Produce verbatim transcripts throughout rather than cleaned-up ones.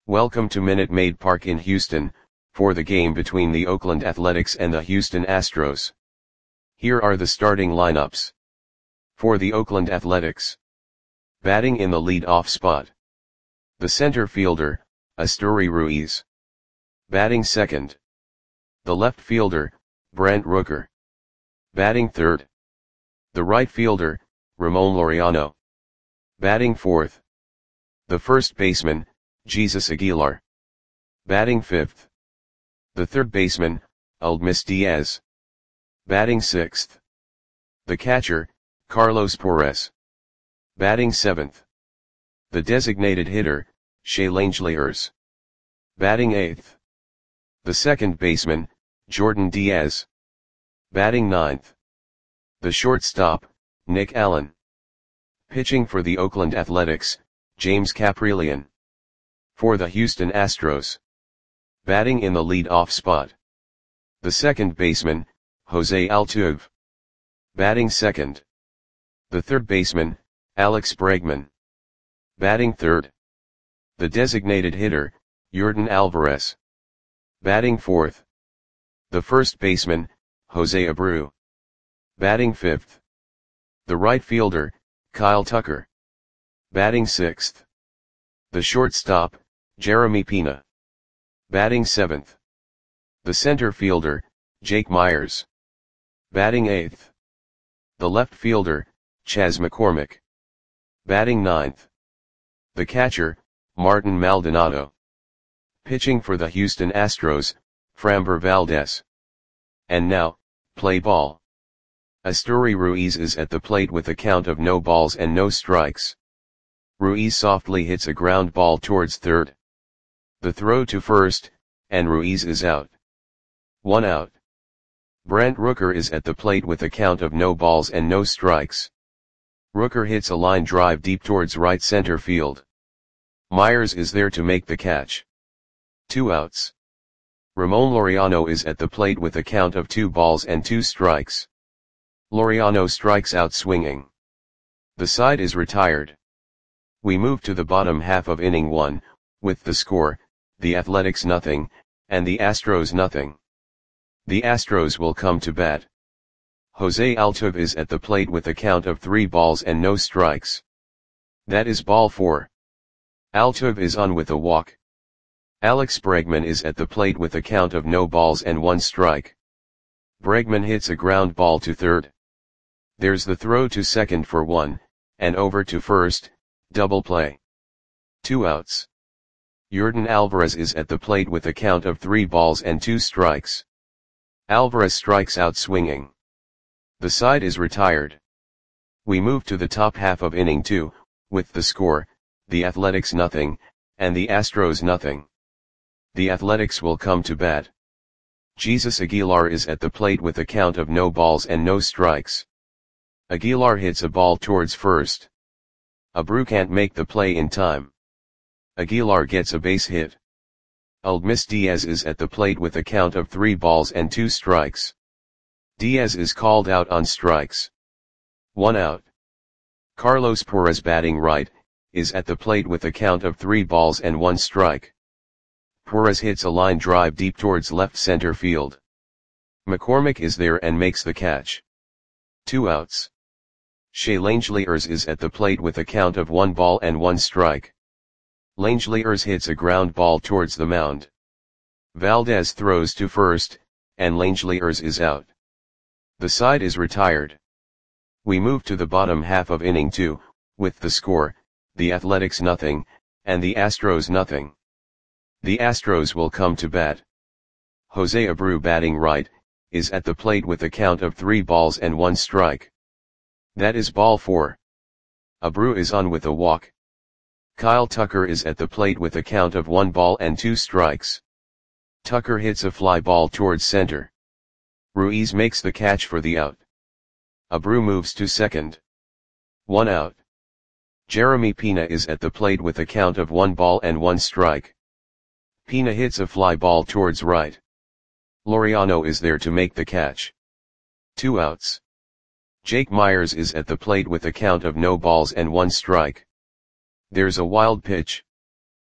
Welcome to Minute Maid Park in Houston, for the game between the Oakland Athletics and the Houston Astros. Here are the starting lineups. For the Oakland Athletics. Batting in the lead-off spot. The center fielder, Esteury Ruiz. Batting second. The left fielder, Brent Rooker. Batting third. The right fielder, Ramon Laureano. Batting fourth. The first baseman, Jesus Aguilar. Batting fifth. The third baseman, Aledmys Diaz. Batting sixth. The catcher, Carlos Perez. Batting seventh. The designated hitter, Shea Langeliers. Batting eighth. The second baseman, Jordan Diaz. Batting ninth. The shortstop, Nick Allen. Pitching for the Oakland Athletics, James Kaprielian. For the Houston Astros. Batting in the lead-off spot. The second baseman, Jose Altuve. Batting second. The third baseman, Alex Bregman. Batting third. The designated hitter, Yordan Alvarez. Batting fourth. The first baseman, Jose Abreu. Batting fifth. The right fielder, Kyle Tucker. Batting sixth. The shortstop, Jeremy Pena. Batting seventh. The center fielder, Jake Meyers. Batting eighth. The left fielder, Chas McCormick. Batting ninth. The catcher, Martin Maldonado. Pitching for the Houston Astros, Framber Valdez. And now, play ball. Esteury Ruiz is at the plate with a count of no balls and no strikes. Ruiz softly hits a ground ball towards third. The throw to first, and Ruiz is out. One out. Brent Rooker is at the plate with a count of no balls and no strikes. Rooker hits a line drive deep towards right center field. Meyers is there to make the catch. Two outs. Ramon Laureano is at the plate with a count of two balls and two strikes. Laureano strikes out swinging. The side is retired. We move to the bottom half of inning one, with the score, the Athletics nothing, and the Astros nothing. The Astros will come to bat. Jose Altuve is at the plate with a count of three balls and no strikes. That is ball four. Altuve is on with a walk. Alex Bregman is at the plate with a count of no balls and one strike. Bregman hits a ground ball to third. There's the throw to second for one, and over to first, double play. Two outs. Yordan Alvarez is at the plate with a count of three balls and two strikes. Alvarez strikes out swinging. The side is retired. We move to the top half of inning two, with the score, the Athletics nothing, and the Astros nothing. The Athletics will come to bat. Jesus Aguilar is at the plate with a count of no balls and no strikes. Aguilar hits a ball towards first. Abreu can't make the play in time. Aguilar gets a base hit. Aledmys Diaz is at the plate with a count of three balls and two strikes. Diaz is called out on strikes. One out. Carlos Perez, batting right, is at the plate with a count of three balls and one strike. Perez hits a line drive deep towards left center field. McCormick is there and makes the catch. Two outs. Shea Langeliers is at the plate with a count of one ball and one strike. Langeliers hits a ground ball towards the mound. Valdez throws to first, and Langeliers is out. The side is retired. We move to the bottom half of inning two, with the score, the Athletics nothing, and the Astros nothing. The Astros will come to bat. Jose Abreu, batting right, is at the plate with a count of three balls and one strike. That is ball four. Abreu is on with a walk. Kyle Tucker is at the plate with a count of one ball and two strikes. Tucker hits a fly ball towards center. Ruiz makes the catch for the out. Abreu moves to second. One out. Jeremy Pena is at the plate with a count of one ball and one strike. Pena hits a fly ball towards right. Laureano is there to make the catch. Two outs. Jake Meyers is at the plate with a count of no balls and one strike. There's a wild pitch.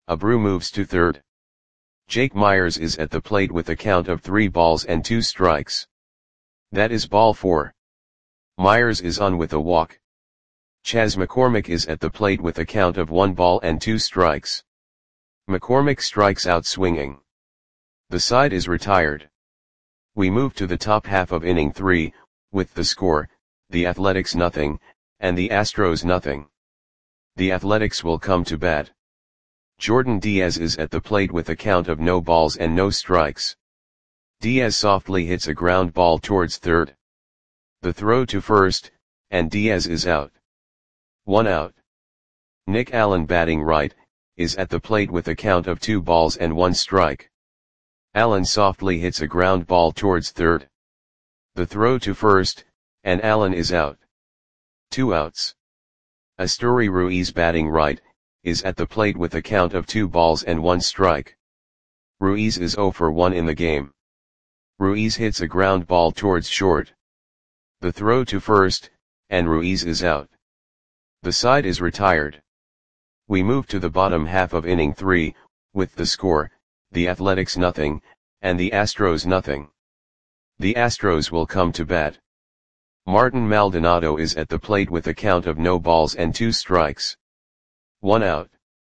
Abreu moves to third. Jake Meyers is at the plate with a count of three balls and two strikes. That is ball four. Meyers is on with a walk. Chas McCormick is at the plate with a count of one ball and two strikes. McCormick strikes out swinging. The side is retired. We move to the top half of inning three, with the score, the Athletics nothing, and the Astros nothing. The Athletics will come to bat. Jordan Diaz is at the plate with a count of no balls and no strikes. Diaz softly hits a ground ball towards third. The throw to first, and Diaz is out. One out. Nick Allen, batting right, is at the plate with a count of two balls and one strike. Allen softly hits a ground ball towards third. The throw to first, and Allen is out. Two outs. Asturi Ruiz, batting right, is at the plate with a count of two balls and one strike. Ruiz is zero for one in the game. Ruiz hits a ground ball towards short. The throw to first, and Ruiz is out. The side is retired. We move to the bottom half of inning three, with the score, the Athletics nothing, and the Astros nothing. The Astros will come to bat. Martin Maldonado is at the plate with a count of no balls and two strikes. One out.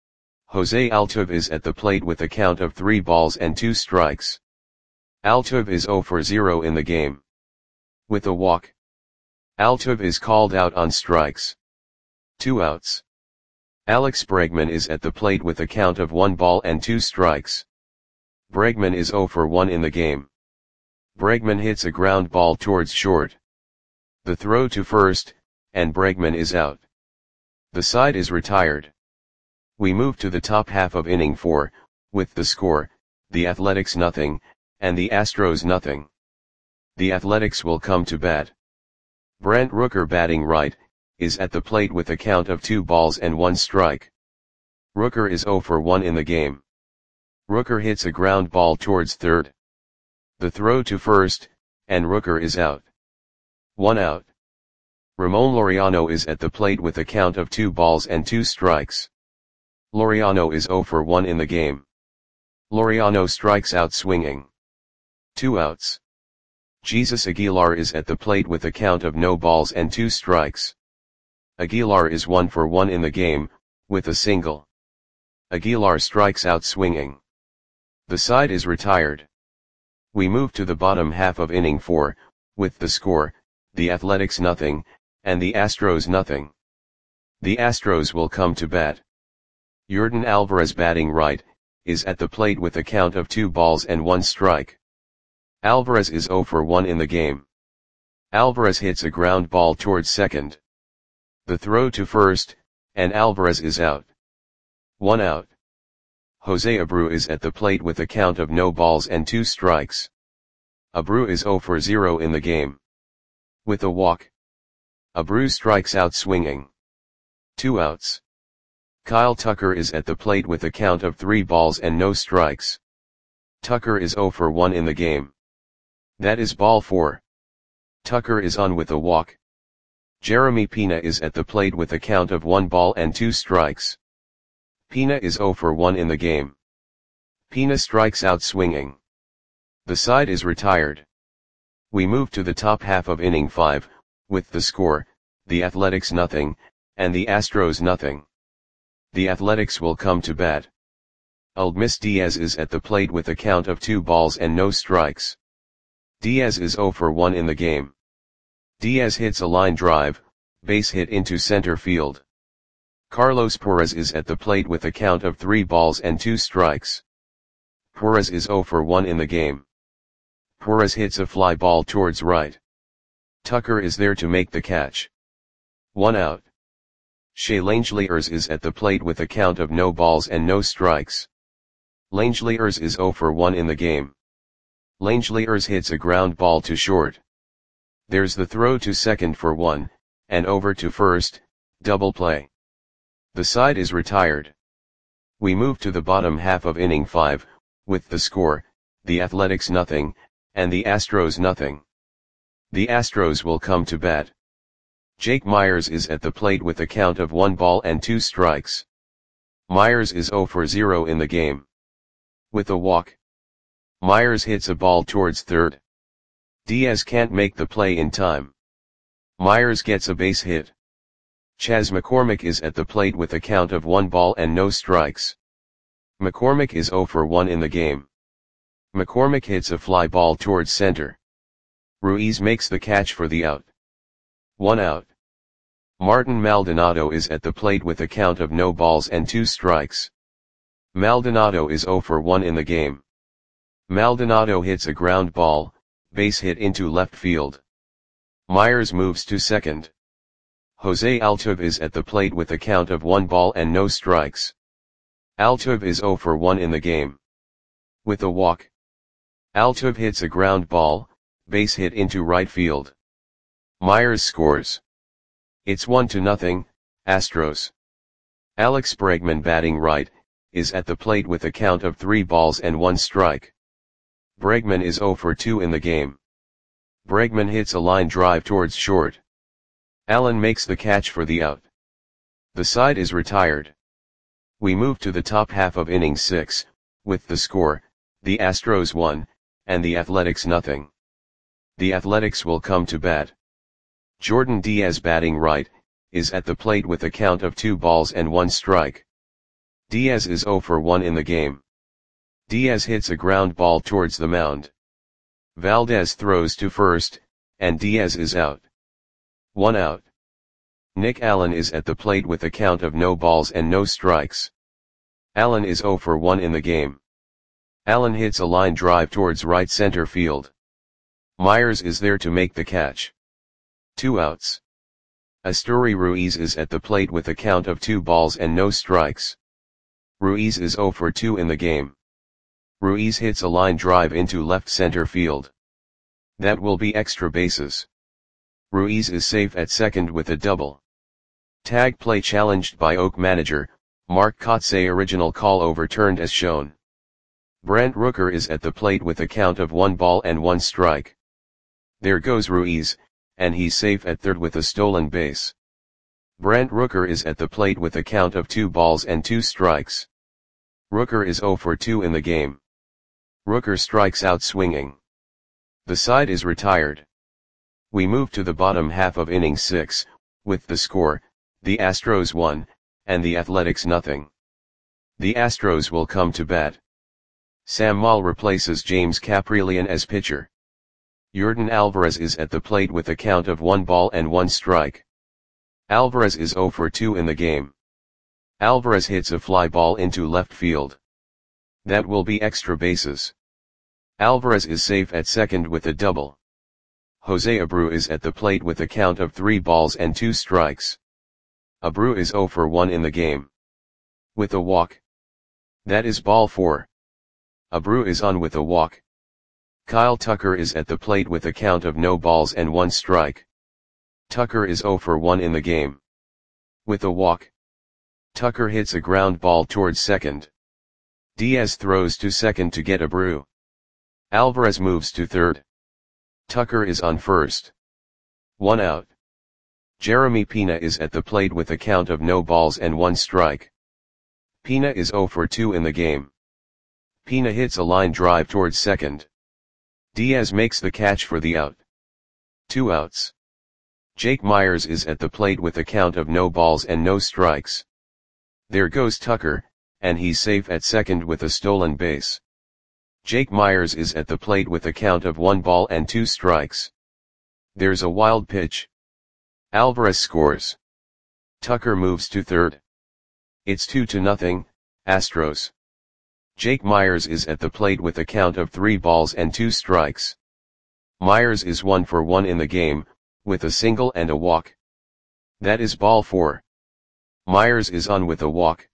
Jose Altuve is at the plate with a count of three balls and two strikes. Altuve is zero for zero in the game. With a walk. Altuve is called out on strikes. Two outs. Alex Bregman is at the plate with a count of one ball and two strikes. Bregman is zero for one in the game. Bregman hits a ground ball towards short. The throw to first, and Bregman is out. The side is retired. We move to the top half of inning four, with the score, the Athletics nothing, and the Astros nothing. The Athletics will come to bat. Brent Rooker, batting right, is at the plate with a count of two balls and one strike. Rooker is zero for one in the game. Rooker hits a ground ball towards third. The throw to first, and Rooker is out. One out. Ramon Laureano is at the plate with a count of two balls and two strikes. Laureano is zero for one in the game. Laureano strikes out swinging. Two outs. Jesus Aguilar is at the plate with a count of no balls and two strikes. Aguilar is one for one in the game, with a single. Aguilar strikes out swinging. The side is retired. We move to the bottom half of inning four, with the score, the Athletics nothing, and the Astros nothing. The Astros will come to bat. Yordan Alvarez, batting right, is at the plate with a count of two balls and one strike. Alvarez is zero for one in the game. Alvarez hits a ground ball towards second. The throw to first, and Alvarez is out. One out. Jose Abreu is at the plate with a count of no balls and two strikes. Abreu is zero for zero in the game. With a walk. Abreu strikes out swinging. Two outs. Kyle Tucker is at the plate with a count of three balls and no strikes. Tucker is zero for one in the game. That is ball four. Tucker is on with a walk. Jeremy Pena is at the plate with a count of one ball and two strikes. Pena is zero for one in the game. Pena strikes out swinging. The side is retired. We move to the top half of inning five, with the score, the Athletics nothing, and the Astros nothing. The Athletics will come to bat. Aledmys Diaz is at the plate with a count of two balls and no strikes. Diaz is zero for one in the game. Diaz hits a line drive, base hit into center field. Carlos Perez is at the plate with a count of three balls and two strikes. Perez is zero for one in the game. Perez hits a fly ball towards right. Tucker is there to make the catch. One out. Shea Langeliers is at the plate with a count of no balls and no strikes. Langeliers is zero for one in the game. Langeliers hits a ground ball to short. There's the throw to second for one, and over to first, double play. The side is retired. We move to the bottom half of inning five, with the score, the Athletics nothing, and the Astros nothing. The Astros will come to bat. Jake Meyers is at the plate with a count of one ball and two strikes. Myers is zero for zero in the game. With a walk, Myers hits a ball towards third. Diaz can't make the play in time. Myers gets a base hit. Chas McCormick is at the plate with a count of one ball and no strikes. McCormick is zero for one in the game. McCormick hits a fly ball towards center. Ruiz makes the catch for the out. One out. Martin Maldonado is at the plate with a count of no balls and two strikes. Maldonado is zero for one in the game. Maldonado hits a ground ball, base hit into left field. Myers moves to second. Jose Altuve is at the plate with a count of one ball and no strikes. Altuve is zero for one in the game. With a walk, Altuve hits a ground ball, base hit into right field. Myers scores. It's one to nothing, Astros. Alex Bregman, batting right, is at the plate with a count of three balls and one strike. Bregman is zero for two in the game. Bregman hits a line drive towards short. Allen makes the catch for the out. The side is retired. We move to the top half of inning six, with the score, the Astros one, and the Athletics nothing. The Athletics will come to bat. Jordan Diaz, batting right, is at the plate with a count of two balls and one strike. Diaz is zero for one in the game. Diaz hits a ground ball towards the mound. Valdez throws to first, and Diaz is out. One out. Nick Allen is at the plate with a count of no balls and no strikes. Allen is zero for one in the game. Allen hits a line drive towards right center field. Myers is there to make the catch. Two outs. Asturi Ruiz is at the plate with a count of two balls and no strikes. Ruiz is zero for two in the game. Ruiz hits a line drive into left center field. That will be extra bases. Ruiz is safe at second with a double. Tag play challenged by Oak manager, Mark Kotsay. Original call overturned as shown. Brent Rooker is at the plate with a count of one ball and one strike. There goes Ruiz, and he's safe at third with a stolen base. Brent Rooker is at the plate with a count of two balls and two strikes. Rooker is zero for two in the game. Rooker strikes out swinging. The side is retired. We move to the bottom half of inning six, with the score, the Astros one, and the Athletics nothing. The Astros will come to bat. Sam Moll replaces James Kaprielian as pitcher. Yordan Alvarez is at the plate with a count of one ball and one strike. Alvarez is zero for two in the game. Alvarez hits a fly ball into left field. That will be extra bases. Alvarez is safe at second with a double. Jose Abreu is at the plate with a count of three balls and two strikes. Abreu is zero for one in the game. With a walk. That is ball four. Abreu is on with a walk. Kyle Tucker is at the plate with a count of no balls and one strike. Tucker is zero for one in the game. With a walk. Tucker hits a ground ball towards second. Diaz throws to second to get Abreu. Alvarez moves to third. Tucker is on first. One out. Jeremy Pena is at the plate with a count of no balls and one strike. Pena is zero for two in the game. Pena hits a line drive towards second. Diaz makes the catch for the out. Two outs. Jake Myers is at the plate with a count of no balls and no strikes. There goes Tucker, and he's safe at second with a stolen base. Jake Myers is at the plate with a count of one ball and two strikes. There's a wild pitch. Alvarez scores. Tucker moves to third. It's two to nothing, Astros. Jake Myers is at the plate with a count of three balls and two strikes. Myers is one for one in the game, with a single and a walk. That is ball four. Myers is on with a walk.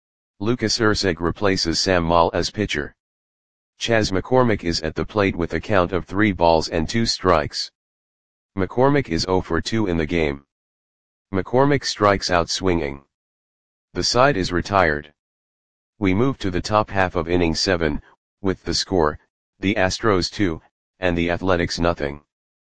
Lucas Erceg replaces Sam Moll as pitcher. Chas McCormick is at the plate with a count of three balls and two strikes. McCormick is zero for two in the game. McCormick strikes out swinging. The side is retired. We move to the top half of inning seven, with the score, the Astros two, and the Athletics nothing.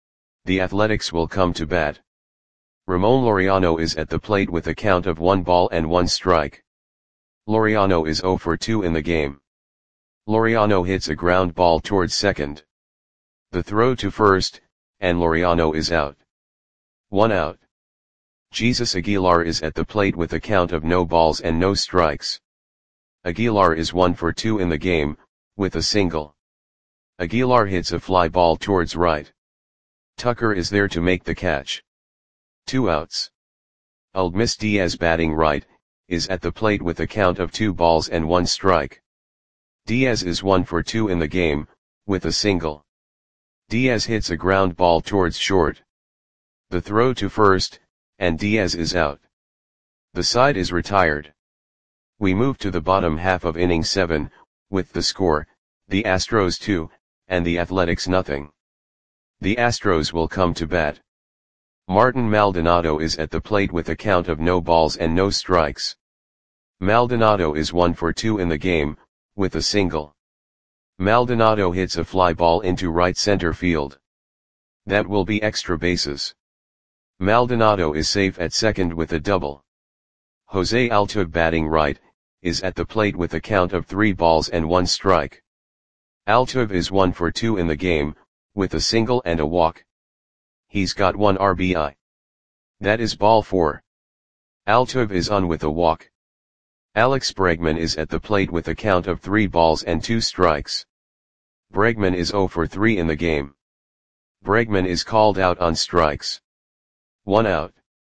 The Athletics will come to bat. Ramon Laureano is at the plate with a count of one ball and one strike. Laureano is zero for two in the game. Laureano hits a ground ball towards second. The throw to first, and Laureano is out. One out. Jesus Aguilar is at the plate with a count of no balls and no strikes. Aguilar is one for two in the game, with a single. Aguilar hits a fly ball towards right. Tucker is there to make the catch. Two outs. Uldmis Diaz, batting right, is at the plate with a count of two balls and one strike. Diaz is one for two in the game, with a single. Diaz hits a ground ball towards short. The throw to first, and Diaz is out. The side is retired. We move to the bottom half of inning seven, with the score, the Astros two, and the Athletics nothing. The Astros will come to bat. Martin Maldonado is at the plate with a count of no balls and no strikes. Maldonado is one for two in the game, with a single. Maldonado hits a fly ball into right center field. That will be extra bases. Maldonado is safe at second with a double. Jose Altuve, batting right, is at the plate with a count of three balls and one strike. Altuve is one for two in the game, with a single and a walk. He's got one R B I. That is ball four. Altuve is on with a walk. Alex Bregman is at the plate with a count of three balls and two strikes. Bregman is zero for three in the game. Bregman is called out on strikes. One out.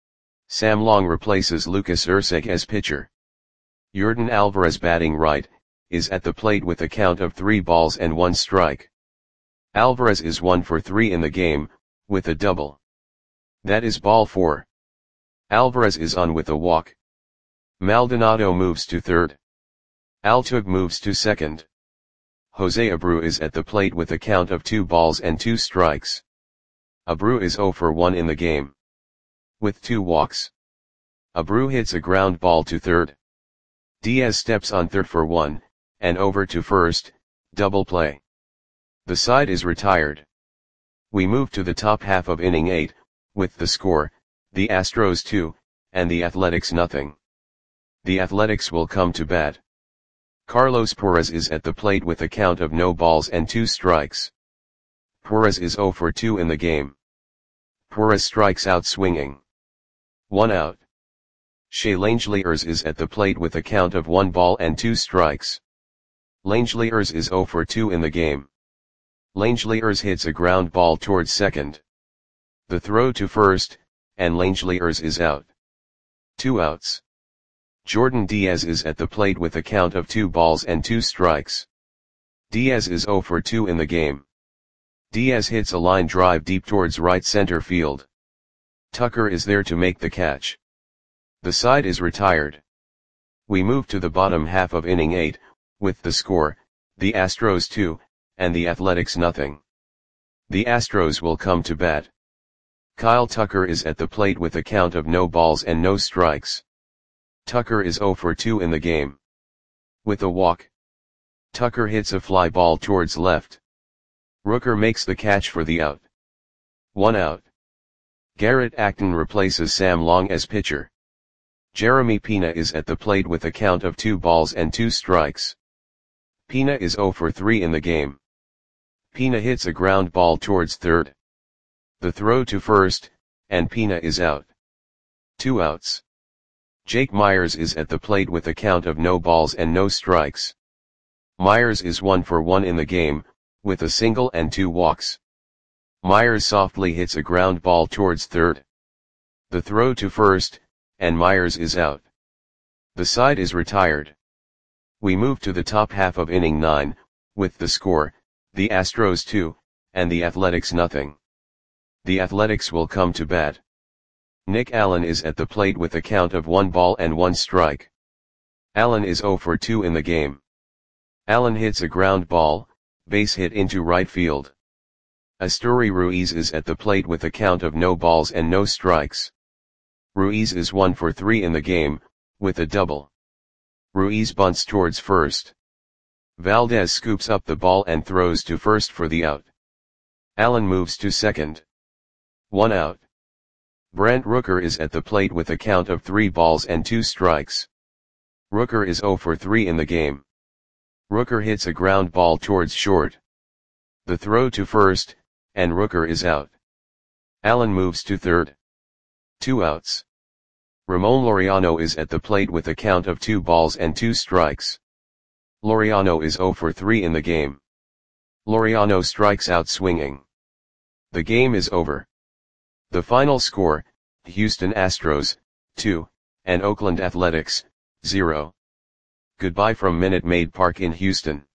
Sam Long replaces Lucas Erceg as pitcher. Yordan Alvarez, batting right, is at the plate with a count of three balls and one strike. Alvarez is one for three in the game, with a double. That is ball four. Alvarez is on with a walk. Maldonado moves to third. Altuve moves to second. Jose Abreu is at the plate with a count of two balls and two strikes. Abreu is zero for one in the game. With two walks. Abreu hits a ground ball to third. Diaz steps on third for one, and over to first, double play. The side is retired. We move to the top half of inning eight, with the score, the Astros two, and the Athletics nothing. The Athletics will come to bat. Carlos Perez is at the plate with a count of no balls and two strikes. Perez is zero for two in the game. Perez strikes out swinging. One out. Shea Langeliers is at the plate with a count of one ball and two strikes. Langeliers is zero for two in the game. Langeliers hits a ground ball towards second. The throw to first, and Langeliers is out. Two outs. Jordan Diaz is at the plate with a count of two balls and two strikes. Diaz is zero for two in the game. Diaz hits a line drive deep towards right center field. Tucker is there to make the catch. The side is retired. We move to the bottom half of inning eight, with the score, the Astros two, and the Athletics nothing. The Astros will come to bat. Kyle Tucker is at the plate with a count of no balls and no strikes. Tucker is zero for two in the game. With a walk. Tucker hits a fly ball towards left. Rooker makes the catch for the out. One out. Garrett Acton replaces Sam Long as pitcher. Jeremy Pena is at the plate with a count of two balls and two strikes. Pena is zero for three in the game. Pena hits a ground ball towards third. The throw to first, and Pena is out. Two outs. Jake Myers is at the plate with a count of no balls and no strikes. Myers is one for one in the game, with a single and two walks. Myers softly hits a ground ball towards third. The throw to first, and Myers is out. The side is retired. We move to the top half of inning nine, with the score, the Astros two, and the Athletics nothing. The Athletics will come to bat. Nick Allen is at the plate with a count of one ball and one strike. Allen is zero for two in the game. Allen hits a ground ball, base hit into right field. Asturi Ruiz is at the plate with a count of no balls and no strikes. Ruiz is one for three in the game, with a double. Ruiz bunts towards first. Valdez scoops up the ball and throws to first for the out. Allen moves to second. One out. Brent Rooker is at the plate with a count of three balls and two strikes. Rooker is zero for three in the game. Rooker hits a ground ball towards short. The throw to first, and Rooker is out. Allen moves to third. Two outs. Ramon Laureano is at the plate with a count of two balls and two strikes. Laureano is zero for three in the game. Laureano strikes out swinging. The game is over. The final score, Houston Astros, two, and Oakland Athletics, zero. Goodbye from Minute Maid Park in Houston.